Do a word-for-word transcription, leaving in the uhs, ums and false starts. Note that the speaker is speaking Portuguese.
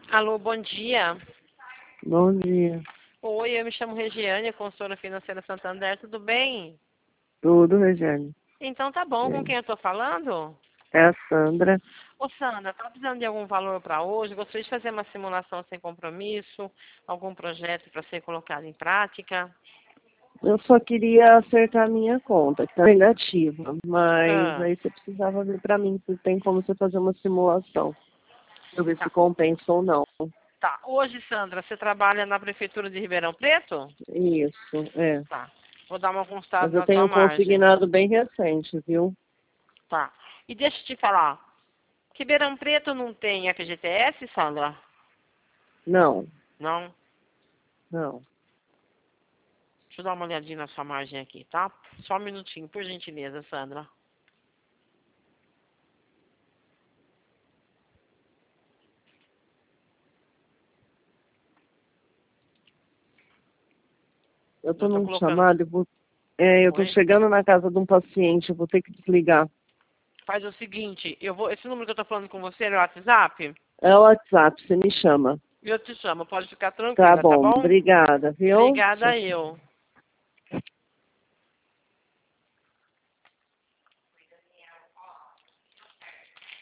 Alô, bom dia. Bom dia. Oi, eu me chamo Regiane, consultora financeira Santander, tudo bem? Tudo, Regiane? Então tá bom, com quem eu tô falando? É a Sandra. Ô Sandra, tá precisando de algum valor para hoje? Gostaria de fazer uma simulação sem compromisso? Algum projeto para ser colocado em prática? Eu só queria acertar a minha conta, que tá negativa. Mas Ah, aí você precisava ver pra mim se tem como você fazer uma simulação. Pra eu ver se tá. compensa ou não. Tá. Hoje, Sandra, você trabalha na Prefeitura de Ribeirão Preto? Isso, é. Tá. Vou dar uma Mas consultada eu na sua tenho um margem. consignado bem recente, viu? Tá. E deixa eu te falar. Ribeirão Preto não tem F G T S, Sandra? Não, Não? não. Deixa eu dar uma olhadinha na sua margem aqui, tá? Só um minutinho, por gentileza, Sandra. Eu Já tô tô num colocando. chamado, eu vou... É, eu tô Oi? chegando na casa de um paciente, eu vou ter que desligar. Faz o seguinte, eu vou. Esse número que eu tô falando com você é o WhatsApp? É o WhatsApp, você me chama. Eu te chamo, pode ficar Tá tranquila, tá bom, bom? obrigada, viu? Obrigada Tchau, tchau. eu.